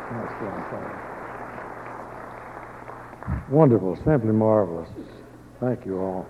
That's what I'm saying. Wonderful, simply marvelous. Thank you all.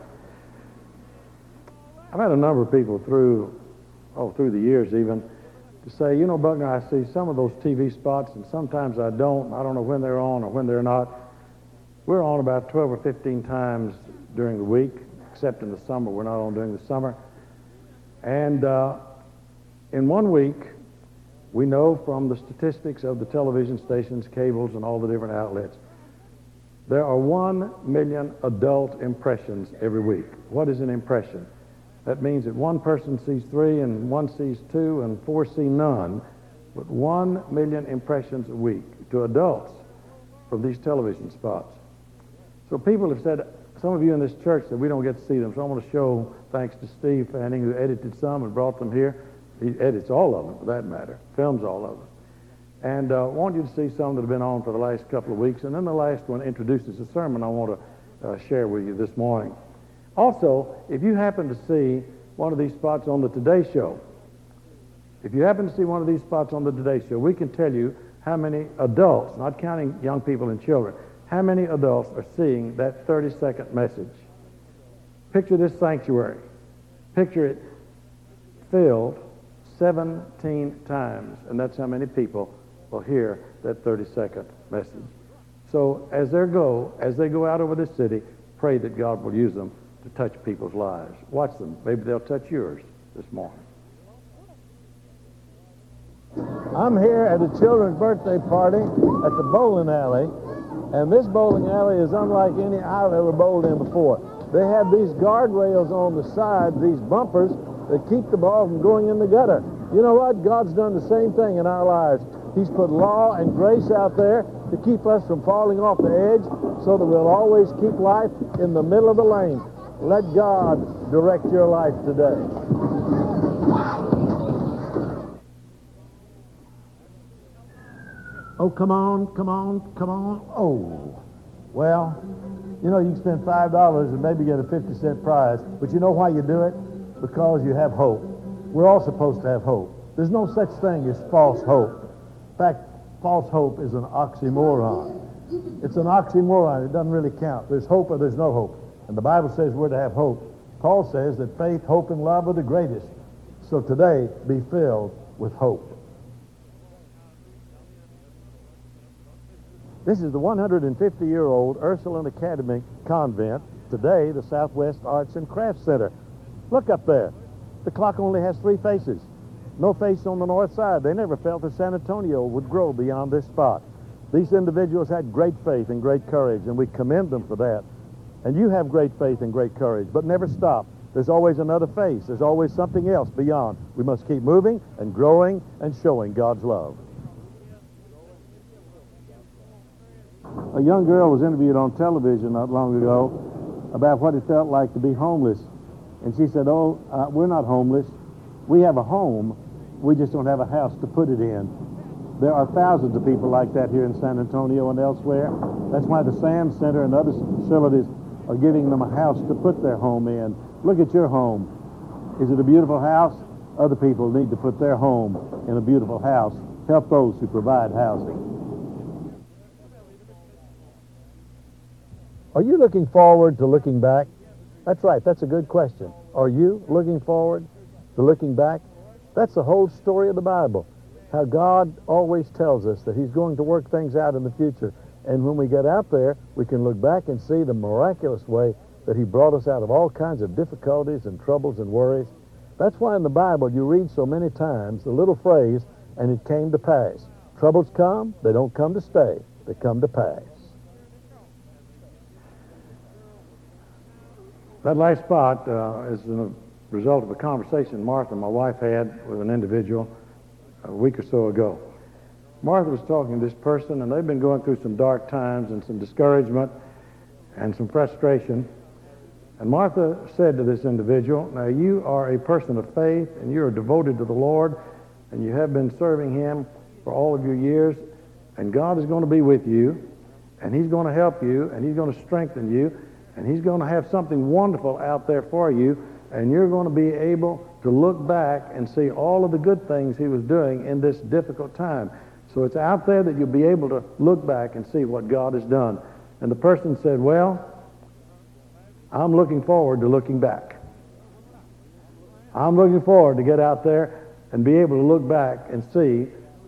I've had a number of people through the years even, to say, you know, Buckner, I see some of those TV spots, and sometimes I don't. I don't know when they're on or when they're not. We're on about 12 or 15 times during the week, except in the summer. We're not on during the summer. And in 1 week, we know from the statistics of the television stations, cables, and all the different outlets, there are 1 million adult impressions every week. What is an impression? That means that one person sees 3 and one sees 2 and 4 see none, but 1 million impressions a week to adults from these television spots. So people have said, some of you in this church, that we don't get to see them, so I want to show thanks to Steve Fanning, who edited some and brought them here. He edits all of them, for that matter, films all of them. And I want you to see some that have been on for the last couple of weeks, and then the last one introduces a sermon I want to share with you this morning. Also, if you happen to see one of these spots on the Today Show, we can tell you how many adults, not counting young people and children, how many adults are seeing that 30-second message. Picture this sanctuary. Picture it filled 17 times, and that's how many people will hear that 30-second message. So as they go out over this city, pray that God will use them to touch people's lives. Watch them. Maybe they'll touch yours this morning. I'm here at a children's birthday party at the bowling alley, and this bowling alley is unlike any I've ever bowled in before. They have these guardrails on the side, these bumpers, that keep the ball from going in the gutter. You know what? God's done the same thing in our lives. He's put law and grace out there to keep us from falling off the edge so that we'll always keep life in the middle of the lane. Let God direct your life today. Oh, come on. Oh, well, you know, you can spend $5 and maybe get a 50-cent prize, but you know why you do it? Because you have hope. We're all supposed to have hope. There's no such thing as false hope. In fact, false hope is an oxymoron. It's an oxymoron. It doesn't really count. There's hope or there's no hope. And the Bible says we're to have hope. Paul says that faith, hope, and love are the greatest. So today, be filled with hope. This is the 150-year-old Ursuline Academy Convent, today the Southwest Arts and Crafts Center. Look up there. The clock only has 3 faces. No face on the north side. They never felt that San Antonio would grow beyond this spot. These individuals had great faith and great courage, and we commend them for that. And you have great faith and great courage, but never stop. There's always another face. There's always something else beyond. We must keep moving and growing and showing God's love. A young girl was interviewed on television not long ago about what it felt like to be homeless. And she said, we're not homeless. We have a home. We just don't have a house to put it in. There are thousands of people like that here in San Antonio and elsewhere. That's why the SAM Center and other facilities are giving them a house to put their home in. Look at your home. Is it a beautiful house? Other people need to put their home in a beautiful house. Help those who provide housing. Are you looking forward to looking back? That's right. That's a good question. Are you looking forward to looking back? That's the whole story of the Bible. How God always tells us that he's going to work things out in the future. And when we get out there, we can look back and see the miraculous way that he brought us out of all kinds of difficulties and troubles and worries. That's why in the Bible you read so many times the little phrase, and it came to pass. Troubles come, they don't come to stay, they come to pass. That last spot is a result of a conversation Martha, my wife, had with an individual a week or so ago. Martha was talking to this person, and they've been going through some dark times and some discouragement and some frustration. And Martha said to this individual, now you are a person of faith, and you are devoted to the Lord, and you have been serving him for all of your years, and God is going to be with you, and he's going to help you, and he's going to strengthen you, and he's going to have something wonderful out there for you, and you're going to be able to look back and see all of the good things he was doing in this difficult time. So it's out there that you'll be able to look back and see what God has done. And the person said, well, I'm looking forward to looking back. I'm looking forward to get out there and be able to look back and see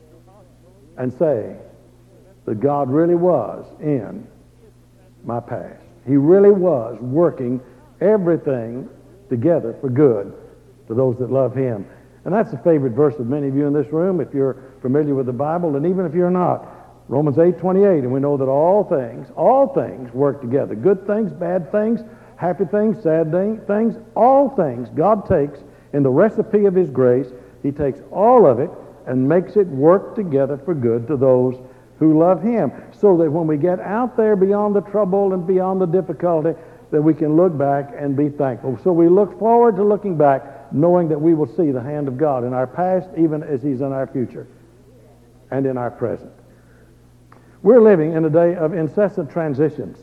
and say that God really was in my past. He really was working everything together for good to those that love Him. And that's a favorite verse of many of you in this room, if you're familiar with the Bible, and even if you're not. Romans 8:28, and we know that all things work together. Good things, bad things, happy things, sad things, all things God takes in the recipe of His grace. He takes all of it and makes it work together for good to those who love Him. So that when we get out there beyond the trouble and beyond the difficulty, that we can look back and be thankful. So we look forward to looking back, knowing that we will see the hand of God in our past, even as He's in our future and in our present. We're living in a day of incessant transitions.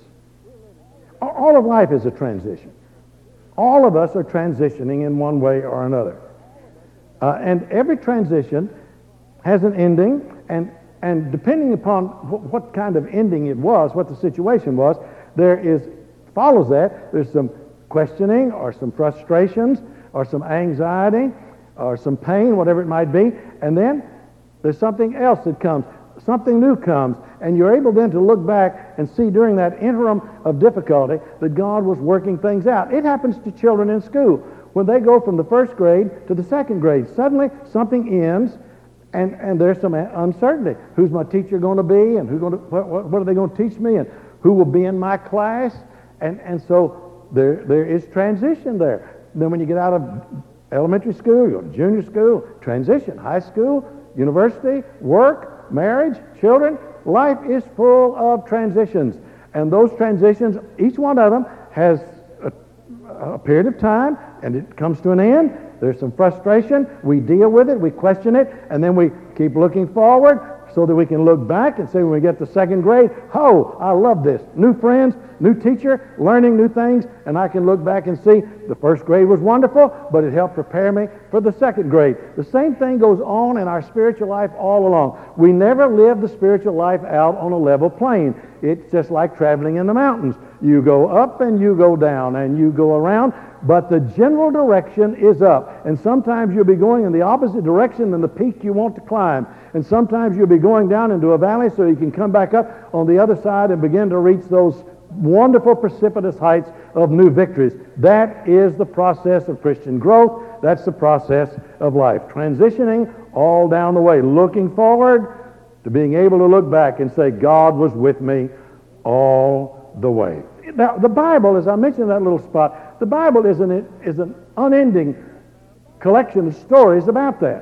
All of life is a transition. All of us are transitioning in one way or another. And every transition has an ending, and depending upon what kind of ending it was, what the situation was, follows that, there's some questioning or some frustrations or some anxiety or some pain, whatever it might be, and then there's something else that comes. Something new comes, and you're able then to look back and see during that interim of difficulty that God was working things out. It happens to children in school. When they go from the first grade to the second grade, suddenly something ends, and there's some uncertainty. Who's my teacher going to be, and what are they going to teach me, and who will be in my class? And so there is transition there. Then when you get out of elementary school, you go to junior school, transition, high school, university, work, marriage, children. Life is full of transitions. And those transitions, each one of them has a period of time, and it comes to an end. There's some frustration. We deal with it. We question it. And then we keep looking forward so that we can look back and say when we get to second grade, oh, I love this. New friends, new teacher, learning new things. And I can look back and see the first grade was wonderful, but it helped prepare me for the second grade. The same thing goes on in our spiritual life all along. We never live the spiritual life out on a level plane. It's just like traveling in the mountains. You go up and you go down and you go around, but the general direction is up. And sometimes you'll be going in the opposite direction than the peak you want to climb. And sometimes you'll be going down into a valley so you can come back up on the other side and begin to reach those wonderful precipitous heights of new victories. That is the process of Christian growth. That's the process of life. Transitioning all down the way, looking forward to being able to look back and say, God was with me all the way. Now, the Bible, as I mentioned in that little spot, the Bible is an unending collection of stories about that.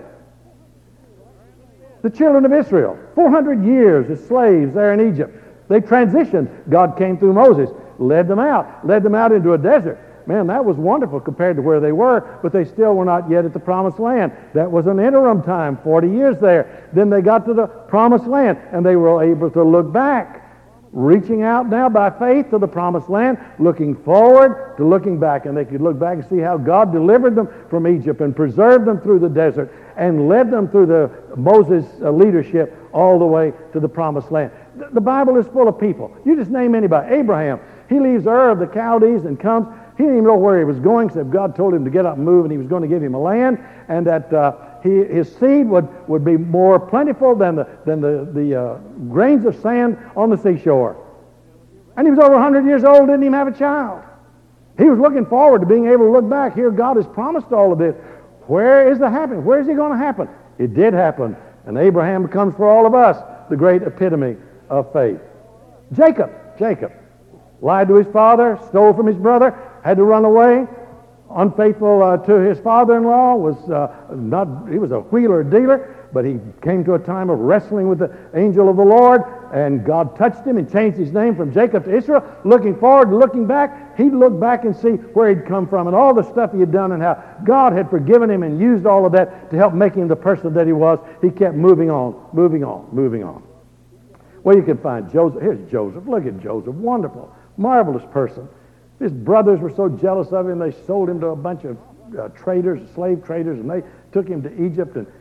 The children of Israel, 400 years as slaves there in Egypt. They transitioned. God came through Moses, led them out into a desert. Man, that was wonderful compared to where they were, but they still were not yet at the promised land. That was an interim time, 40 years there. Then they got to the promised land, and they were able to look back, reaching out now by faith to the promised land, looking forward to looking back. And they could look back and see how God delivered them from Egypt and preserved them through the desert and led them through the Moses' leadership all the way to the promised land. The Bible is full of people. You just name anybody. Abraham, he leaves Ur of the Chaldees and comes. He didn't even know where he was going, except God told him to get up and move, and He was going to give him a land, and that his seed would be more plentiful than the grains of sand on the seashore. And he was over 100 years old, didn't even have a child. He was looking forward to being able to look back. Here, God has promised all of this. Where is the happening? Where is it going to happen? It did happen, and Abraham becomes for all of us the great epitome of faith. Jacob lied to his father, stole from his brother, had to run away, unfaithful to his father-in-law, he was a wheeler dealer, but he came to a time of wrestling with the angel of the Lord, and God touched him and changed his name from Jacob to Israel. Looking forward to looking back, he'd look back and see where he'd come from and all the stuff he had done and how God had forgiven him and used all of that to help make him the person that he was. He kept moving on. Well, you can find Joseph. Here's Joseph. Look at Joseph. Wonderful, marvelous person. His brothers were so jealous of him, they sold him to a bunch of traders, slave traders, and they took him to Egypt. And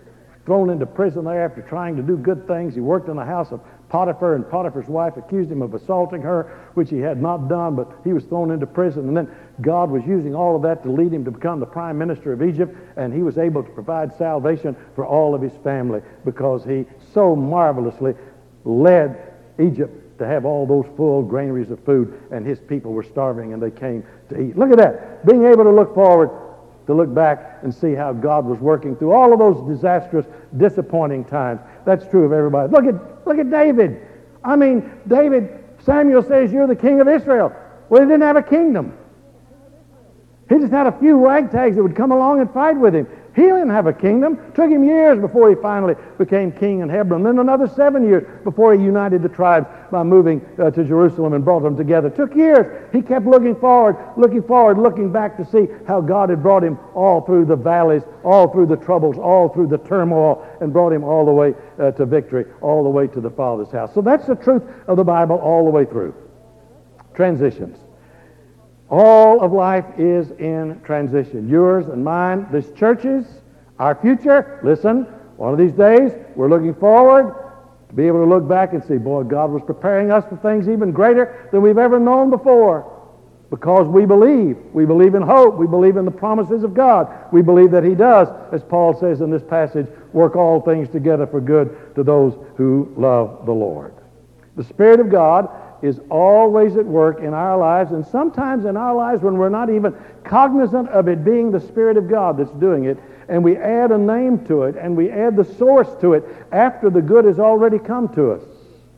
thrown into prison there after trying to do good things. He worked in the house of Potiphar, and Potiphar's wife accused him of assaulting her, which he had not done, but he was thrown into prison. And then God was using all of that to lead him to become the prime minister of Egypt, and he was able to provide salvation for all of his family because he so marvelously led Egypt to have all those full granaries of food, and his people were starving and they came to eat. Look at that, being able to look forward, to look back and see how God was working through all of those disastrous, disappointing times. That's true of everybody. Look at David. I mean, David, Samuel says, you're the king of Israel. Well, he didn't have a kingdom. He just had a few ragtags that would come along and fight with him. He didn't have a kingdom. It took him years before he finally became king in Hebron. Then another 7 years before he united the tribes by moving to Jerusalem and brought them together. It took years. He kept looking forward, looking back to see how God had brought him all through the valleys, all through the troubles, all through the turmoil, and brought him all the way to victory, all the way to the Father's house. So that's the truth of the Bible all the way through. Transitions. All of life is in transition. Yours and mine, this church's, our future. Listen, one of these days, we're looking forward to be able to look back and see, boy, God was preparing us for things even greater than we've ever known before. Because we believe. We believe in hope. We believe in the promises of God. We believe that He does, as Paul says in this passage, work all things together for good to those who love the Lord. The Spirit of God is always at work in our lives, and sometimes in our lives when we're not even cognizant of it being the Spirit of God that's doing it, and we add a name to it, and we add the source to it after the good has already come to us.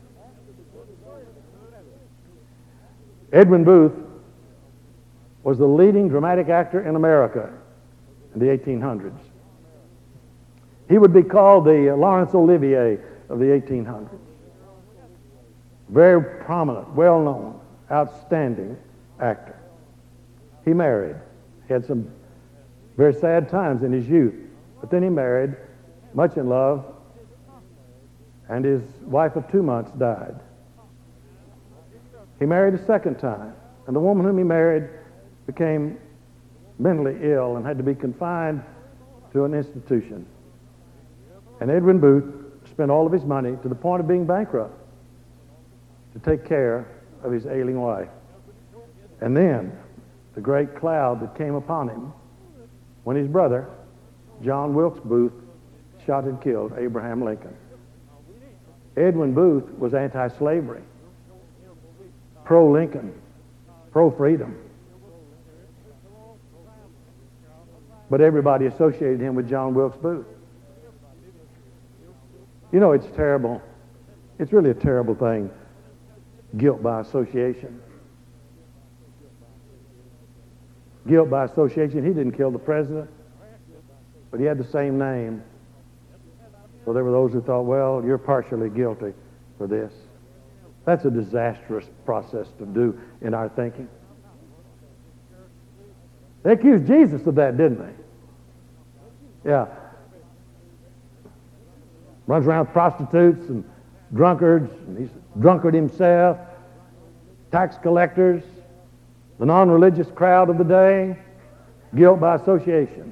Edwin Booth was the leading dramatic actor in America in the 1800s. He would be called the Laurence Olivier of the 1800s. Very prominent, well-known, outstanding actor. He married. He had some very sad times in his youth, but then he married, much in love, and his wife of 2 months died. He married a second time, and the woman whom he married became mentally ill and had to be confined to an institution. And Edwin Booth spent all of his money to the point of being bankrupt to take care of his ailing wife. And then the great cloud that came upon him when his brother, John Wilkes Booth, shot and killed Abraham Lincoln. Edwin Booth was anti-slavery, pro-Lincoln, pro-freedom. But everybody associated him with John Wilkes Booth. You know, it's terrible. It's really a terrible thing. Guilt by association. Guilt by association. He didn't kill the president, but he had the same name. So there were those who thought, well, you're partially guilty for this. That's a disastrous process to do in our thinking. They accused Jesus of that, didn't they? Yeah. Runs around with prostitutes and drunkards, and he's a drunkard himself, tax collectors, the non-religious crowd of the day, guilt by association.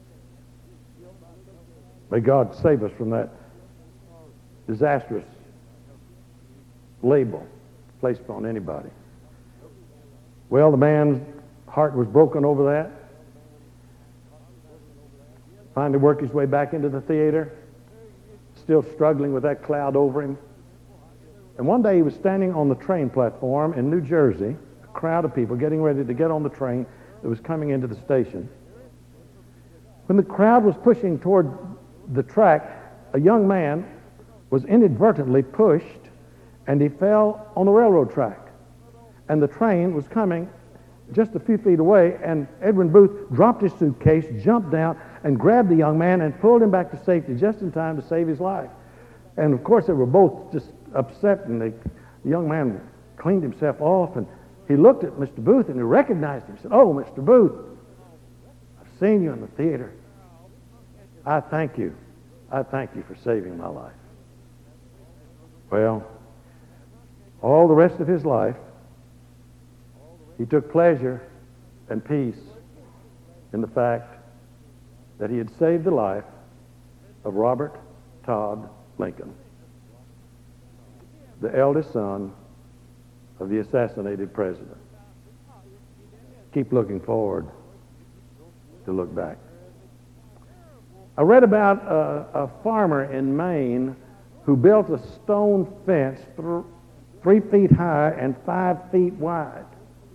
May God save us from that disastrous label placed upon anybody. Well, the man's heart was broken over that. Finally worked his way back into the theater, still struggling with that cloud over him. And one day he was standing on the train platform in New Jersey, a crowd of people getting ready to get on the train that was coming into the station. When the crowd was pushing toward the track, a young man was inadvertently pushed and he fell on the railroad track. And the train was coming just a few feet away, and Edwin Booth dropped his suitcase, jumped down, and grabbed the young man and pulled him back to safety just in time to save his life. And of course they were both just upset, and the young man cleaned himself off, and he looked at Mr. Booth and he recognized him. He said, "Oh, Mr. Booth, I've seen you in the theater. I thank you. I thank you for saving my life." Well, all the rest of his life, he took pleasure and peace in the fact that he had saved the life of Robert Todd Lincoln, the eldest son of the assassinated president. Keep looking forward to look back. I read about a farmer in Maine who built a stone fence 3 feet high and 5 feet wide.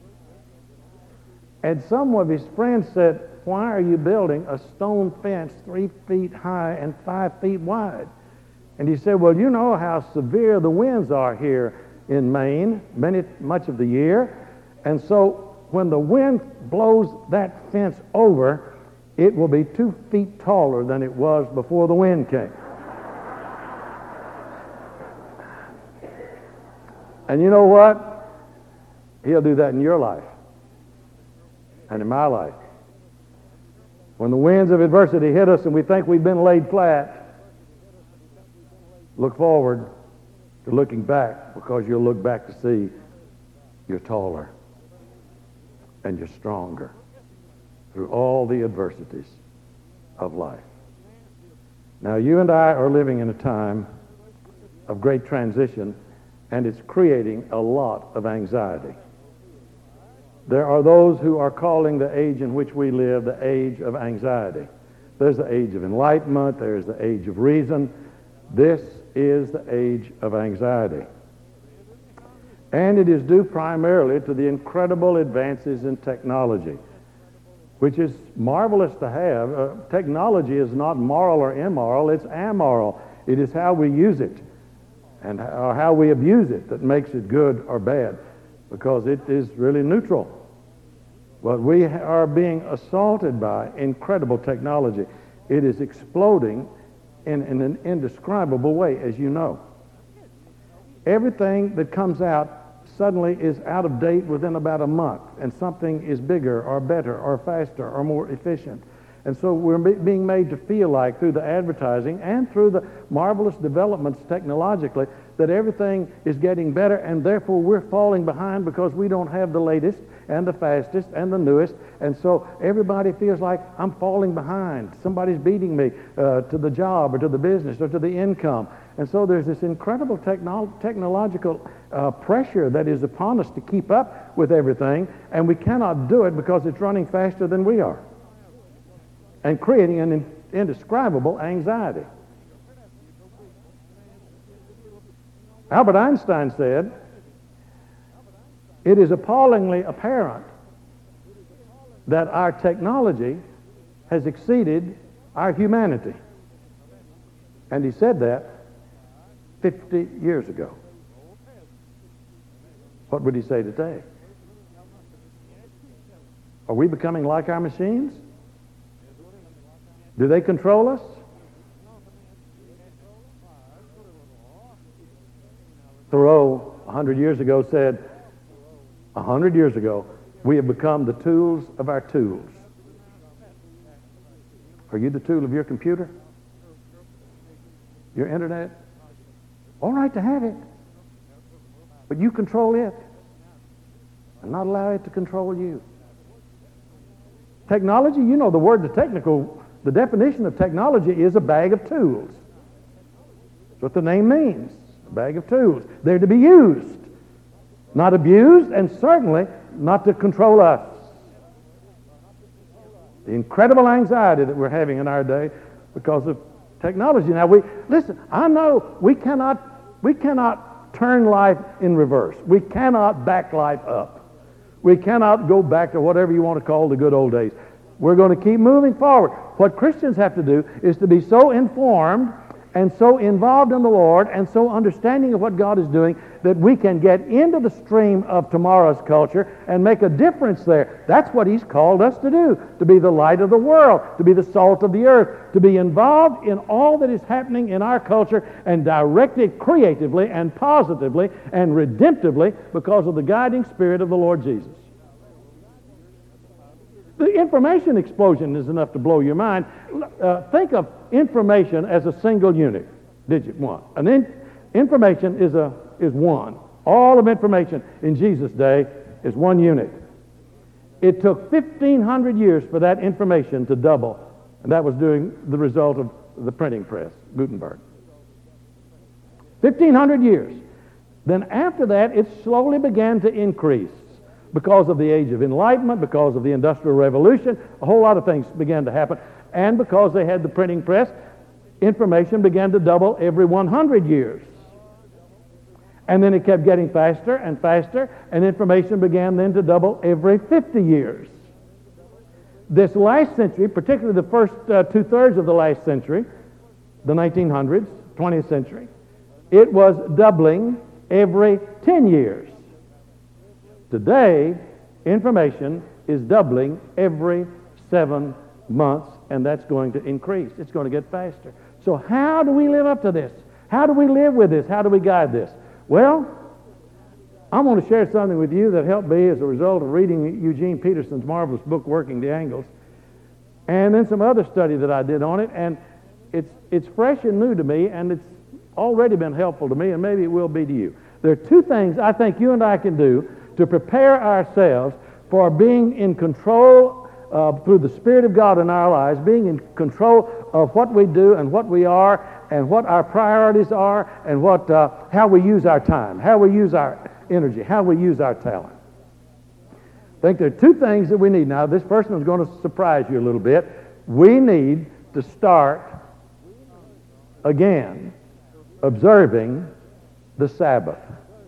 And some of his friends said, "Why are you building a stone fence 3 feet high and 5 feet wide?" And he said, "Well, you know how severe the winds are here in Maine much of the year. And so when the wind blows that fence over, it will be 2 feet taller than it was before the wind came." And you know what? He'll do that in your life and in my life. When the winds of adversity hit us and we think we've been laid flat, look forward to looking back, because you'll look back to see you're taller and you're stronger through all the adversities of life. Now, you and I are living in a time of great transition, and it's creating a lot of anxiety. There are those who are calling the age in which we live the age of anxiety. There's the age of enlightenment. There's the age of reason. This is the age of anxiety. And it is due primarily to the incredible advances in technology, which is marvelous to have. Technology is not moral or immoral. It's amoral. It is how we use it and how we abuse it that makes it good or bad, because it is really neutral. But we are being assaulted by incredible technology. It is exploding in an indescribable way, as you know. Everything that comes out suddenly is out of date within about a month, and something is bigger or better or faster or more efficient. And so we're being made to feel like, through the advertising and through the marvelous developments technologically, that everything is getting better, and therefore we're falling behind because we don't have the latest and the fastest and the newest. And so everybody feels like, I'm falling behind. Somebody's beating me to the job or to the business or to the income. And so there's this incredible technological pressure that is upon us to keep up with everything, and we cannot do it because it's running faster than we are, and creating an indescribable anxiety. Albert Einstein said, "It is appallingly apparent that our technology has exceeded our humanity." And he said that 50 years ago. What would he say today? Are we becoming like our machines? Do they control us? Thoreau, 100 years ago, said, 100 years ago, we have become the tools of our tools. Are you the tool of your computer? Your internet? All right to have it, but you control it and not allow it to control you. Technology, you know the word, the definition of technology is a bag of tools. That's what the name means, a bag of tools. They're to be used, not abused, and certainly not to control us. The incredible anxiety that we're having in our day because of technology. Now, listen, I know we cannot turn life in reverse. We cannot back life up. We cannot go back to whatever you want to call the good old days. We're going to keep moving forward. What Christians have to do is to be so informed and so involved in the Lord and so understanding of what God is doing that we can get into the stream of tomorrow's culture and make a difference there. That's what He's called us to do, to be the light of the world, to be the salt of the earth, to be involved in all that is happening in our culture and direct it creatively and positively and redemptively because of the guiding Spirit of the Lord Jesus. The information explosion is enough to blow your mind. Think of information as a single unit, digit one. Information is one. All of information in Jesus' day is one unit. It took 1,500 years for that information to double, and that was the result of the printing press, Gutenberg. 1,500 years. Then after that, it slowly began to increase because of the Age of Enlightenment, because of the Industrial Revolution. A whole lot of things began to happen. And because they had the printing press, information began to double every 100 years. And then it kept getting faster and faster, and information began then to double every 50 years. This last century, particularly the first two-thirds of the last century, the 1900s, 20th century, it was doubling every 10 years. Today, information is doubling every 7 months, and that's going to increase. It's going to get faster. So how do we live up to this? How do we live with this? How do we guide this? Well, I'm going to share something with you that helped me as a result of reading Eugene Peterson's marvelous book, Working the Angles, and then some other study that I did on it, and it's fresh and new to me, and it's already been helpful to me, and maybe it will be to you. There are two things I think you and I can do to prepare ourselves for being in control through the Spirit of God in our lives, being in control of what we do and what we are and what our priorities are and how we use our time, how we use our energy, how we use our talent. I think there are two things that we need. Now, this first one is going to surprise you a little bit. We need to start again observing the Sabbath.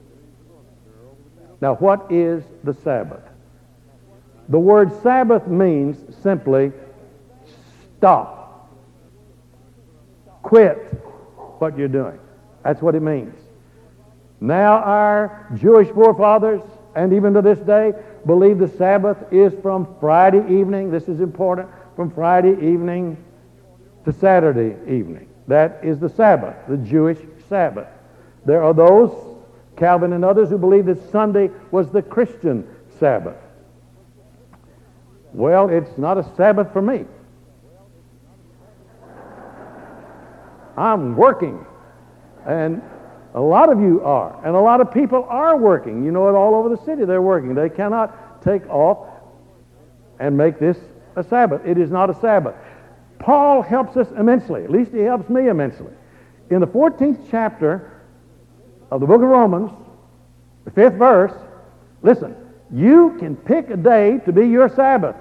Now, what is the Sabbath? The word Sabbath means simply stop. Quit what you're doing. That's what it means. Now, our Jewish forefathers, and even to this day, believe the Sabbath is from Friday evening. This is important. From Friday evening to Saturday evening. That is the Sabbath, the Jewish Sabbath. There are those, Calvin and others, who believe that Sunday was the Christian Sabbath. Well, it's not a Sabbath for me. I'm working, and a lot of you are, and a lot of people are working. You know it all over the city. They're working. They cannot take off and make this a Sabbath. It is not a Sabbath. Paul helps us immensely. At least he helps me immensely. In the 14th chapter of the book of Romans, the 5th verse, listen, you can pick a day to be your Sabbath.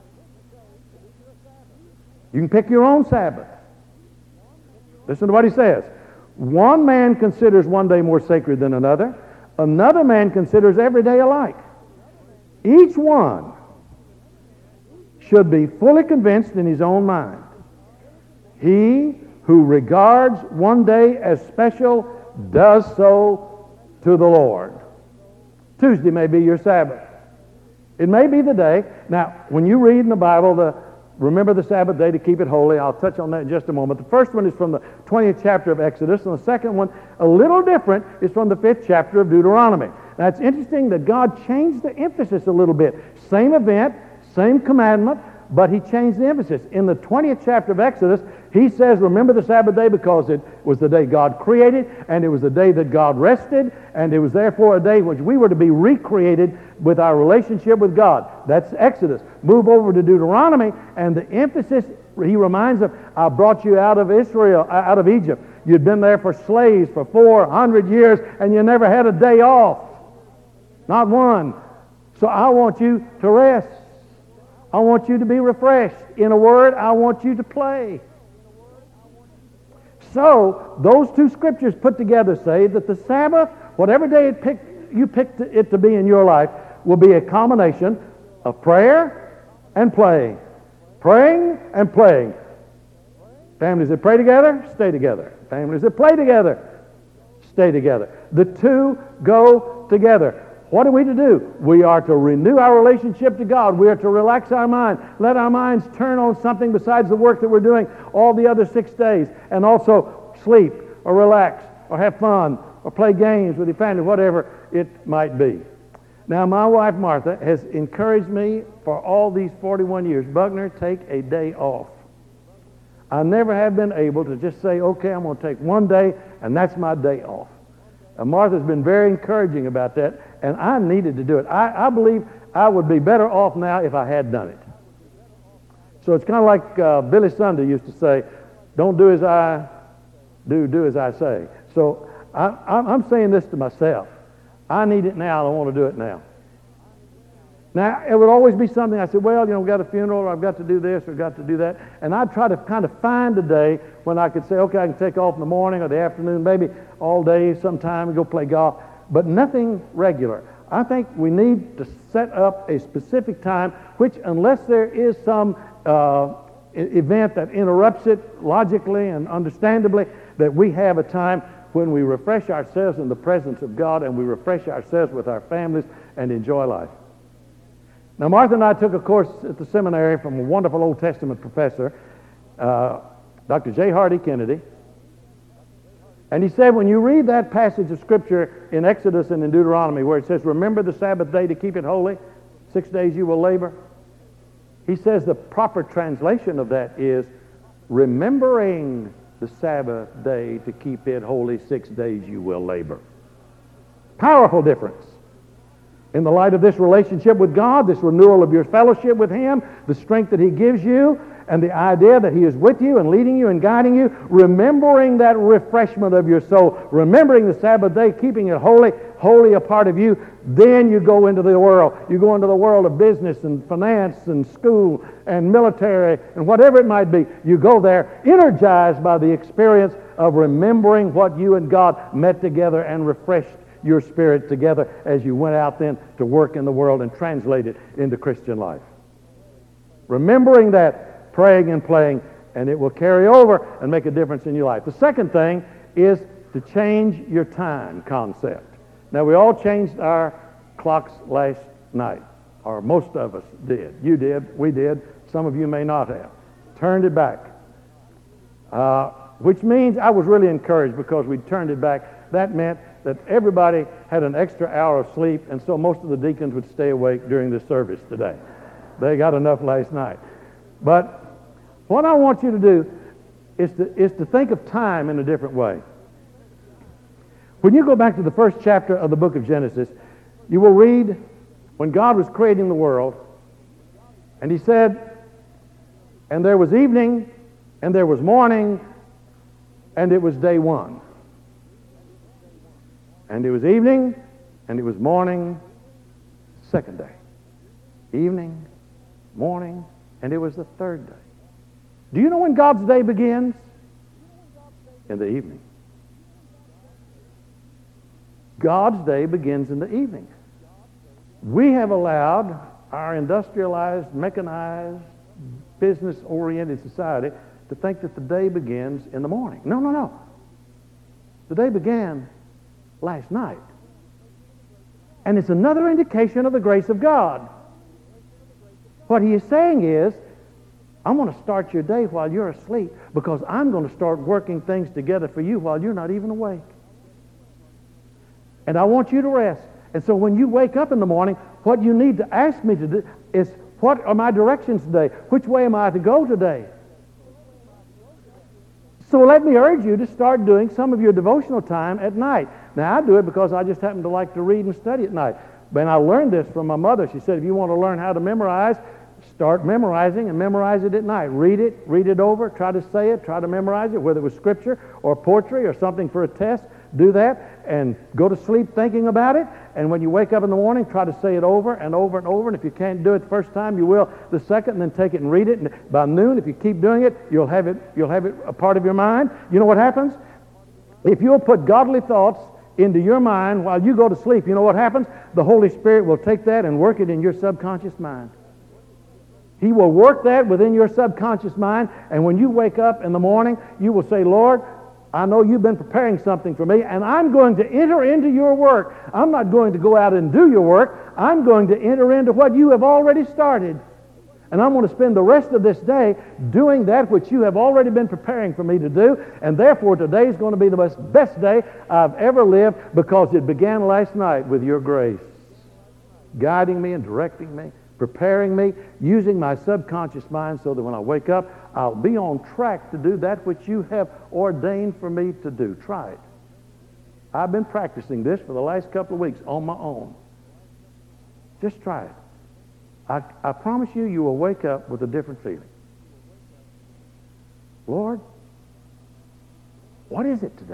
You can pick your own Sabbath. Listen to what he says. One man considers one day more sacred than another. Another man considers every day alike. Each one should be fully convinced in his own mind. He who regards one day as special does so to the Lord. Tuesday may be your Sabbath. It may be the day. Now, when you read in the Bible, remember the Sabbath day to keep it holy. I'll touch on that in just a moment. The first one is from the 20th chapter of Exodus, and the second one, a little different, is from the 5th chapter of Deuteronomy. Now, it's interesting that God changed the emphasis a little bit. Same event, same commandment, but he changed the emphasis. In the 20th chapter of Exodus, he says, remember the Sabbath day because it was the day God created, and it was the day that God rested, and it was therefore a day which we were to be recreated with our relationship with God. That's Exodus. Move over to Deuteronomy, and the emphasis, he reminds them, I brought you out of Israel, out of Egypt. You'd been there for slaves for 400 years, and you never had a day off. Not one. So I want you to rest. I want you to be refreshed. In a word, I want you to play. So, those two scriptures put together say that the Sabbath, whatever day you picked it to be in your life, will be a combination of prayer and playing. Praying and playing. Families that pray together, stay together. Families that play together, stay together. The two go together. What are we to do? We are to renew our relationship to God. We are to relax our mind. Let our minds turn on something besides the work that we're doing all the other 6 days. And also sleep or relax or have fun or play games with your family, whatever it might be. Now, my wife Martha has encouraged me for all these 41 years, Buckner, take a day off. I never have been able to just say, okay, I'm going to take one day and that's my day off. And Martha's been very encouraging about that, and I needed to do it. I believe I would be better off now if I had done it. So it's kind of like Billy Sunday used to say, Don't do as I do, do as I say. So I'm saying this to myself. I need it now. I want to do it now. Now, it would always be something I said, well, you know, I've got a funeral, or I've got to do this, or I've got to do that. And I'd try to kind of find a day when I could say, okay, I can take off in the morning or the afternoon, maybe all day sometime and go play golf, but nothing regular. I think we need to set up a specific time, which unless there is some event that interrupts it logically and understandably, that we have a time when we refresh ourselves in the presence of God and we refresh ourselves with our families and enjoy life. Now, Martha and I took a course at the seminary from a wonderful Old Testament professor, Dr. J. Hardy Kennedy. And he said, when you read that passage of Scripture in Exodus and in Deuteronomy where it says, remember the Sabbath day to keep it holy, 6 days you will labor. He says the proper translation of that is, remembering the Sabbath day to keep it holy, 6 days you will labor. Powerful difference. In the light of this relationship with God, this renewal of your fellowship with Him, the strength that He gives you, and the idea that He is with you and leading you and guiding you, remembering that refreshment of your soul, remembering the Sabbath day, keeping it holy, wholly a part of you, then you go into the world. You go into the world of business and finance and school and military and whatever it might be. You go there energized by the experience of remembering what you and God met together and refreshed your spirit together as you went out then to work in the world and translate it into Christian life. Remembering that, praying and playing, and it will carry over and make a difference in your life. The second thing is to change your time concept. Now, we all changed our clocks last night, or most of us did. You did, we did, some of you may not have. Turned it back. Which means I was really encouraged because we turned it back. That meant that everybody had an extra hour of sleep, and so most of the deacons would stay awake during the service today. They got enough last night. But what I want you to do is to think of time in a different way. When you go back to the first chapter of the book of Genesis, you will read when God was creating the world, and He said, and there was evening, and there was morning, and it was day one. And it was evening, and it was morning, second day. Evening, morning, and it was the third day. Do you know when God's day begins? In the evening. God's day begins in the evening. We have allowed our industrialized, mechanized, business-oriented society to think that the day begins in the morning. No, no, no. The day began last night. And it's another indication of the grace of God. What He is saying is, I'm going to start your day while you're asleep because I'm going to start working things together for you while you're not even awake. And I want you to rest. And so when you wake up in the morning, what you need to ask me to do is, what are my directions today? Which way am I to go today? So let me urge you to start doing some of your devotional time at night. Now, I do it because I just happen to like to read and study at night. And I learned this from my mother. She said, if you want to learn how to memorize, start memorizing and memorize it at night. Read it over, try to say it, try to memorize it, whether it was scripture or poetry or something for a test. Do that and go to sleep thinking about it. And when you wake up in the morning, try to say it over and over and over. And if you can't do it the first time, you will the second, and then take it and read it. And by noon, if you keep doing it, you'll have it a part of your mind. You know what happens? If you'll put godly thoughts into your mind while you go to sleep, you know what happens? The Holy Spirit will take that and work it in your subconscious mind. He will work that within your subconscious mind, and when you wake up in the morning, you will say, Lord, I know you've been preparing something for me, and I'm going to enter into your work. I'm not going to go out and do your work. I'm going to enter into what you have already started. And I'm going to spend the rest of this day doing that which you have already been preparing for me to do. And therefore, today is going to be the best day I've ever lived because it began last night with your grace, guiding me and directing me, preparing me, using my subconscious mind so that when I wake up, I'll be on track to do that which you have ordained for me to do. Try it. I've been practicing this for the last couple of weeks on my own. Just try it. I promise you, you will wake up with a different feeling. Lord, What is it today?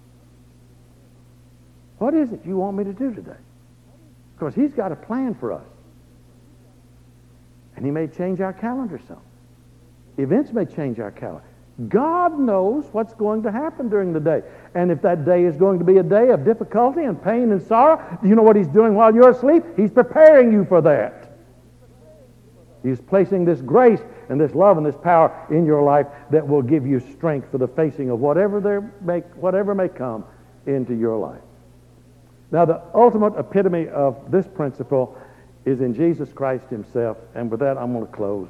What is it you want me to do today? Because He's got a plan for us. And He may change our calendar some. Events may change our calendar. God knows what's going to happen during the day. And if that day is going to be a day of difficulty and pain and sorrow, do you know what He's doing while you're asleep? He's preparing you for that. He's placing this grace and this love and this power in your life that will give you strength for the facing of whatever may come into your life. Now, the ultimate epitome of this principle is in Jesus Christ Himself. And with that, I'm going to close.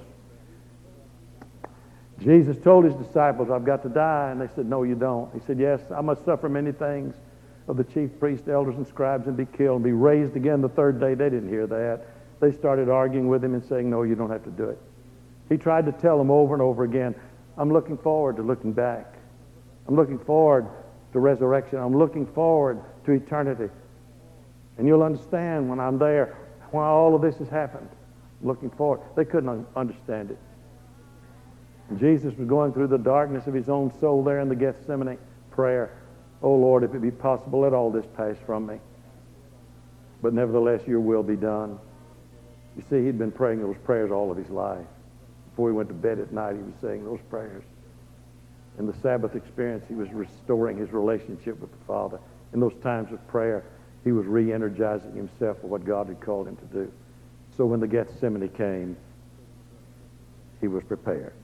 Jesus told His disciples, I've got to die. And they said, no, you don't. He said, yes, I must suffer many things of the chief priests, elders, and scribes, and be killed, and be raised again the third day. They didn't hear that. They started arguing with Him and saying, no, you don't have to do it. He tried to tell them over and over again, I'm looking forward to looking back. I'm looking forward to resurrection. I'm looking forward to eternity. And you'll understand when I'm there why all of this has happened. I'm looking forward. They couldn't understand it. And Jesus was going through the darkness of His own soul there in the Gethsemane prayer. Oh Lord, if it be possible, let all this pass from me. But nevertheless, your will be done. You see, he'd been praying those prayers all of his life. Before he went to bed at night, he was saying those prayers. In the Sabbath experience, he was restoring his relationship with the Father. In those times of prayer, he was re-energizing himself for what God had called him to do. So when the Gethsemane came, he was prepared.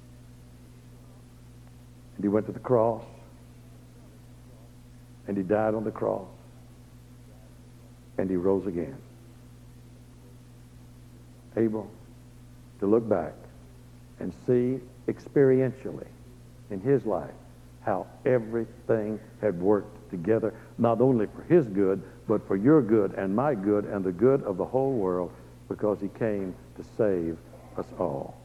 And he went to the cross, and he died on the cross, and he rose again. Able to look back and see experientially in his life how everything had worked together, not only for his good, but for your good and my good and the good of the whole world, because he came to save us all.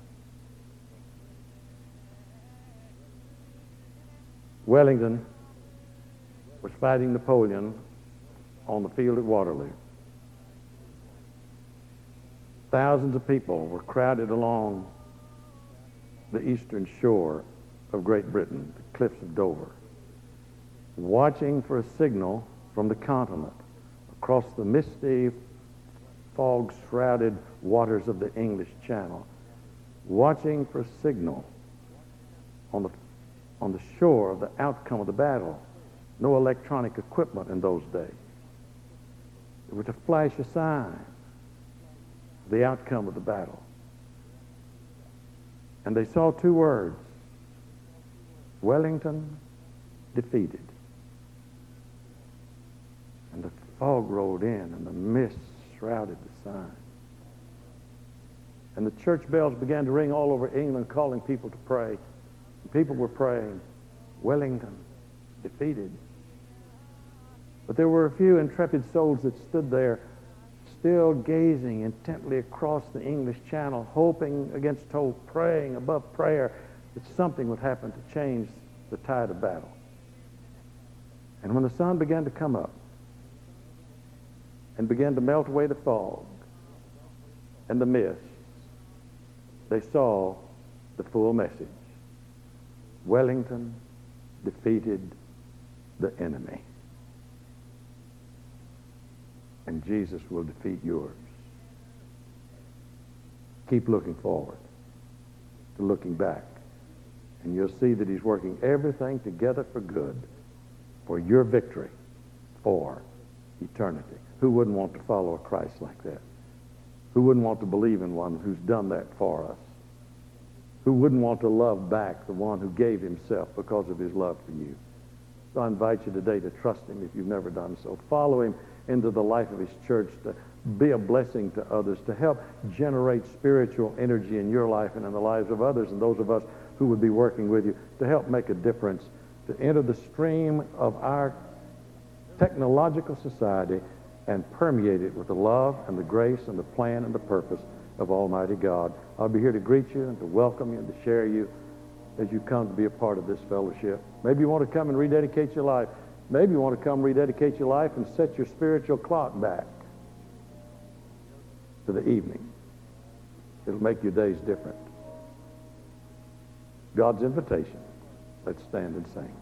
Wellington was fighting Napoleon on the field at Waterloo. Thousands of people were crowded along the eastern shore of Great Britain, the cliffs of Dover, watching for a signal from the continent across the misty, fog-shrouded waters of the English Channel, watching for a signal on the shore of the outcome of the battle. No electronic equipment in those days. They were to flash a sign, the outcome of the battle. And they saw two words: Wellington defeated. And the fog rolled in and the mist shrouded the sign. And the church bells began to ring all over England, calling people to pray. And people were praying, Wellington defeated. But there were a few intrepid souls that stood there, still gazing intently across the English Channel, hoping against hope, praying above prayer that something would happen to change the tide of battle. And when the sun began to come up and began to melt away the fog and the mist, they saw the full message. Wellington defeated the enemy. And Jesus will defeat yours. Keep looking forward to looking back. And you'll see that he's working everything together for good, for your victory, for eternity. Who wouldn't want to follow a Christ like that? Who wouldn't want to believe in one who's done that for us? Who wouldn't want to love back the one who gave himself because of his love for you? So I invite you today to trust him if you've never done so. Follow him into the life of his church, to be a blessing to others, to help generate spiritual energy in your life and in the lives of others and those of us who would be working with you, to help make a difference, to enter the stream of our technological society and permeate it with the love and the grace and the plan and the purpose of Almighty God. I'll be here to greet you and to welcome you and to share you as you come to be a part of this fellowship. Maybe you want to come and rededicate your life. Maybe you want to come rededicate your life and set your spiritual clock back to the evening. It'll make your days different. God's invitation. Let's stand and sing.